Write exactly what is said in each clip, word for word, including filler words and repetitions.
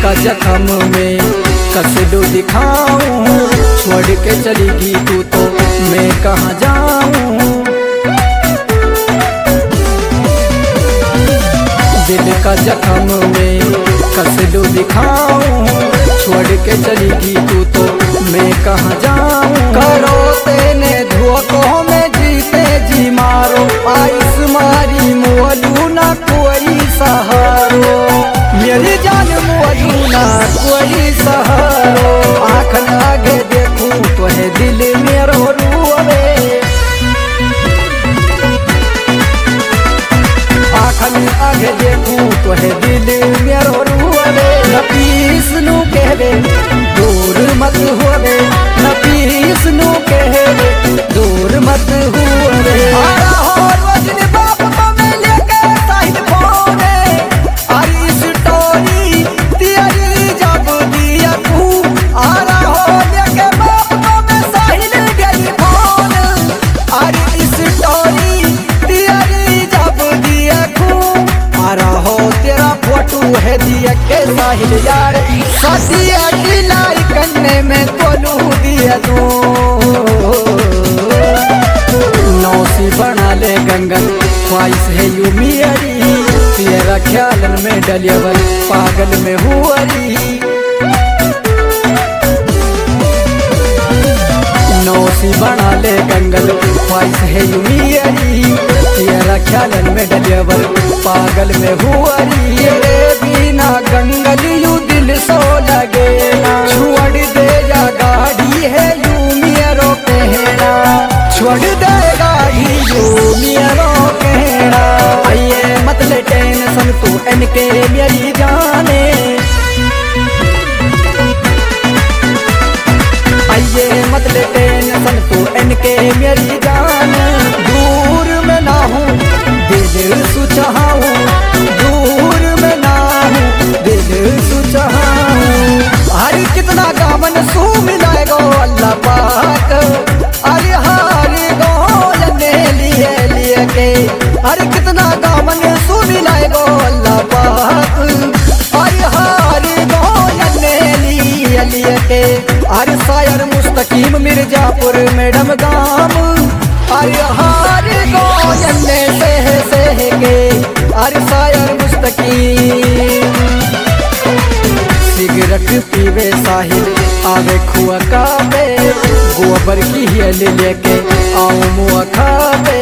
का जख्म में कसलू दिखाऊं, छोड़ के चलेगी तू तो मैं कहाँ जाऊं। दिल का जख्म में कसलू दिखाऊं, छोड़ के चलेगी तू तो मैं कहाँ जाऊं। करो तेने धोखों में जीते जी मारो, आइस मारी मोलू ना कोई सहारो, मेरी जान मोलू ना कोई सहारो। आँख लागे देखूं तो है दिल मेरो रोवे, आँखन आगे देखूं तो है दिल मेरो रोवे। नपीस नू कहवे दूर मत होवे, नपीस नू कहवे दूर मत होवे। आरा हो रोजनी बाप को मैं लेके साहिल फोने, आरी स्टोरी तेरी जब दिया तू। आरा हो लेके बाप को मैं साहिल गई फोन, आरी स्टोरी तेरी जब दिया तू। आरा हो तेरा फोटो है दिया के साहिल यार, सदिया लाई करने में तोलू दिया दो। नौसी बना ले गंगन ख्वाहिश है यू मियरी, तेरा ख्यालन में डलियावर पागल में हुआरी। नौसी बना ले गंगल ख्वाहिश है यू मियरी, तेरा ख्यालन में डलियावर पागल में हुआरी। तेरे बिना गंगल यू दिल सो लगे ना, छोड़ दे जा गाड़ी है यू मेरो कहना, छोड़ दे गाड़ी यू मेरो कहना। आइए मत ले टेंशन तू इनके मेरी जाने, आइए मत ले टेंशन तू इनके मेरी जान। दूर में ना हूँ दिल सुचाऊं, दूर में ना हूँ दिल सुचाऊं। हरी कितना गावन सू मिलाएगो अल्लाह पाक, अरे हारी गोलने लिए लिए के। अरे कितना गावन सू मिलाएगो अल्लाह पाक, अरे हारी गोलने लिए लिए के। अरे शायर मुस्तकीम मिर्जापुर मैडम गाम, अरे हारी गोलने सह सह के। अरे शायर मुस्तकीम सिगरेट पीवे साहिल आवे खुआ काबे, गोबर की हियल लेके आऊं मुआ खाबे।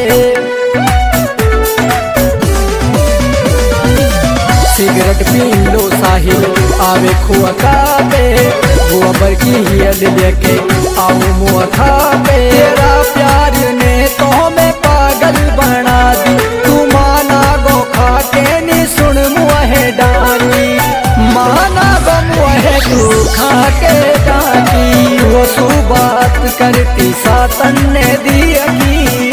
सिगरेट पी लो साहिल आवे खुआ काबे, गोबर की हियल लेके आऊं मुआ खाबे। तेरा प्यार ने तो मैं पागल बना दी, तू माना गो खा के नी सुन मुहे डाली, माना गो मुहे तू खा के डाली। वो सु बात करती सातन ने दिया की,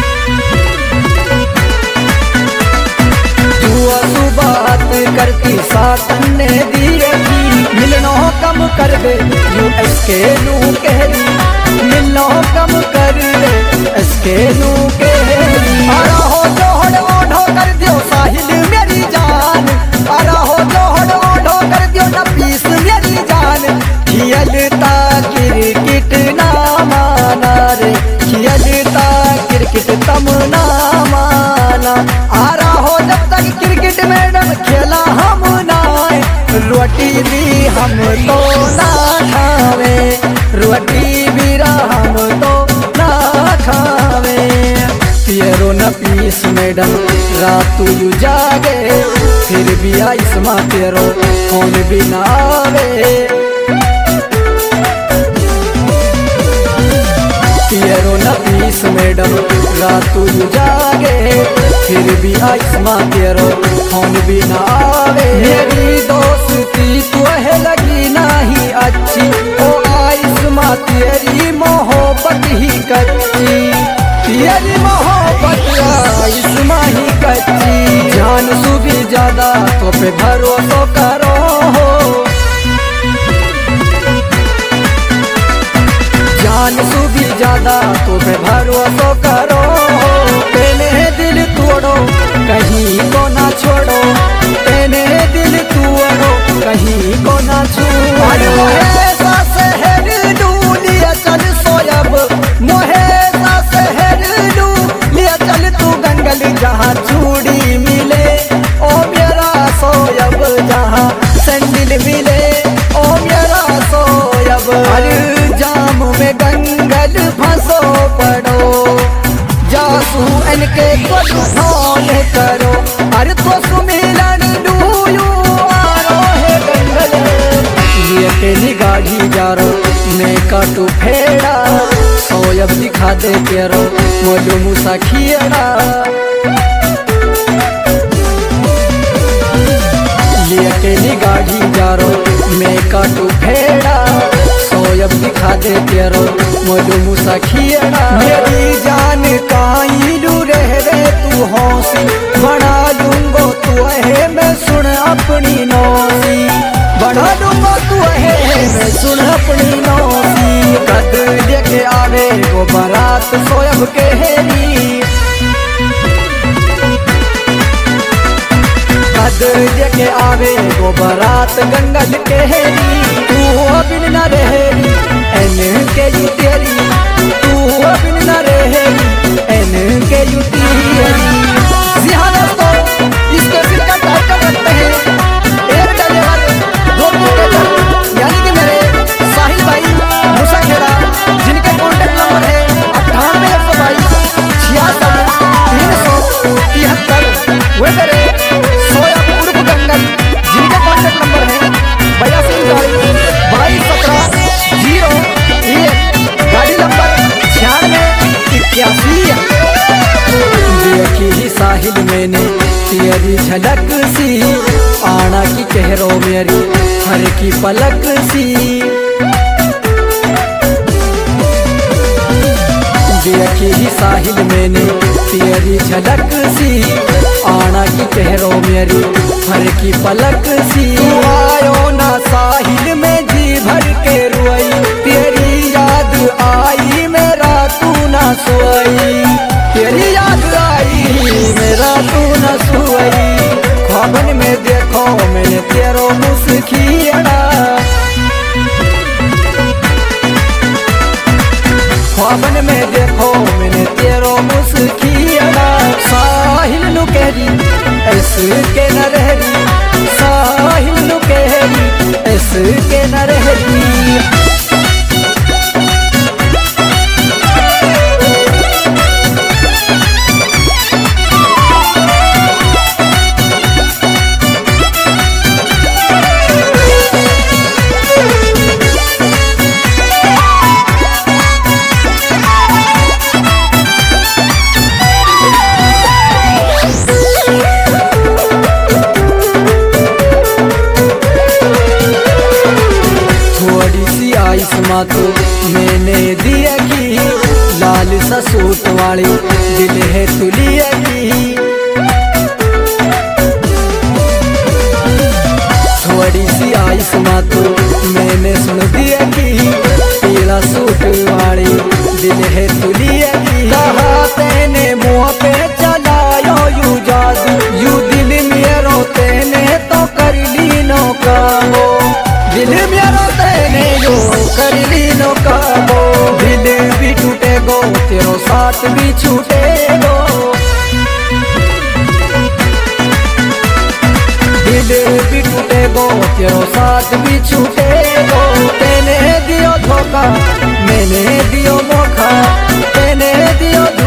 तू सु बात करती सातन ने दिया की। मिलनो कम कर दे यू इसके नू कह दी, मिलनो कम कर दे इसके नू कह दी। आरा हो जोहड़ ओढ़ो कर दियो साहिल मेरी जान, आरा हो जोहड़ ओढ़ो कर दियो नपीस मेरी जान। खियलता क्रिकेट ना माना रे, खियलता क्रिकेट तम ना माना। आरा हो जब तक क्रिकेट मैडम खेला हम ना, रोटी भी हम तो ना खावे, रोटी भी हम तो ना खावे। पियरो न पीस मैडम रात यू जागे, फिर भी आइस माँ तेरो फोन भी ना आवे। पियरो न पीस मैडम रात यू जागे, फिर भी आइस माँ तेरो फोन भी ना आवे। मेरी दोस्ती तो है लगी नहीं अच्छी, ओ आइस माँ तेरी मोहब्बत ही कच्ची, तेरी मोहब्बत आइस माँ ही कच्ची। जान सु भी ज्यादा तो पे भरोसा करो हो, जान सु भी ज्यादा तो पे भरोसा करो। तेने दिल तोड़ो कहीं को ना छोड़ो, तेने दिल तोड़ो कहीं को काटू फेड़ा सोयब दिखा दे तेरो मोलू मूसा खियड़ा ये अकेली गाड़ी जारो मैं काटू फेड़ा सोयब दिखा दे तेरो मोलू मूसा खियड़ा मेरी जान काइलू रह रे तू हौसी बना लूंगो तू है मैं सुन अपनी नौसी बढ़ा दूंगा तू है मैं सुन अपनी नौसी कद लेके आवे वो बारात सोयब केहरी कद लेके आवे वो बारात गंगल केहरी तू बिन न रहेगी एन के यू तेरी तू बिन न रहेगी एन के यू तेरी जी हाँ दोस्तों इसके सिर का टाइटल रखते हैं एक डाले वाले दो क्रिकेटर यानी कि मेरे साहिल भाई मूसा खेड़ा जिनके कॉन्टेक्ट नंबर है अट्ठानवे एक सौ बाईस छियासठ तीन सौ तिहत्तर वे मेरे सोयब उर्फ गंगल जिनके कॉन्टेक्ट नंबर है बयासी गाड़ी बाईस सत्रह जीरो एक गाड़ी नंबर छियानवे इक्यासी देखी ही साहिल मैंने तेरी झलक सी आना की कहरो मेरी हर की पलक सी देखी ही साहिल मैंने तेरी झलक सी आना की कहरो मेरी हर की पलक सी आयो ना साहिल में जी भर के रुई तेरी याद आई मेरा तू ना सोई तेरी याद आई मेरा तू न सोई ख्वाबन में देखो मैंने तेरो मुस्कियाड़ा ख्वाबन में देखो मैंने तेरो मुस्कियाड़ा साहिल नु कहरी ऐस के न रहरी साहिल नु कहरी ऐस के न रहरी तो मैंने दिया की लाल सा सूट वाली दिल है तुलिया की थोड़ी सी आइस माँ तो मैंने सुन दिया की पीला सूट वाली दिल है तुलिया की कहा तेने मुँह पे चलायो यू जादू यू दिल मेरो तेने तो कर ली नो काबो दिल मेरो तेने जो कर ली नो काबो दिल भी टूटे गो तेरो साथ भी छूटे गो दिल भी टूटे गो तेरो साथ भी छूटे गो तेने दियो धोखा मैंने दियो मौका तेने दियो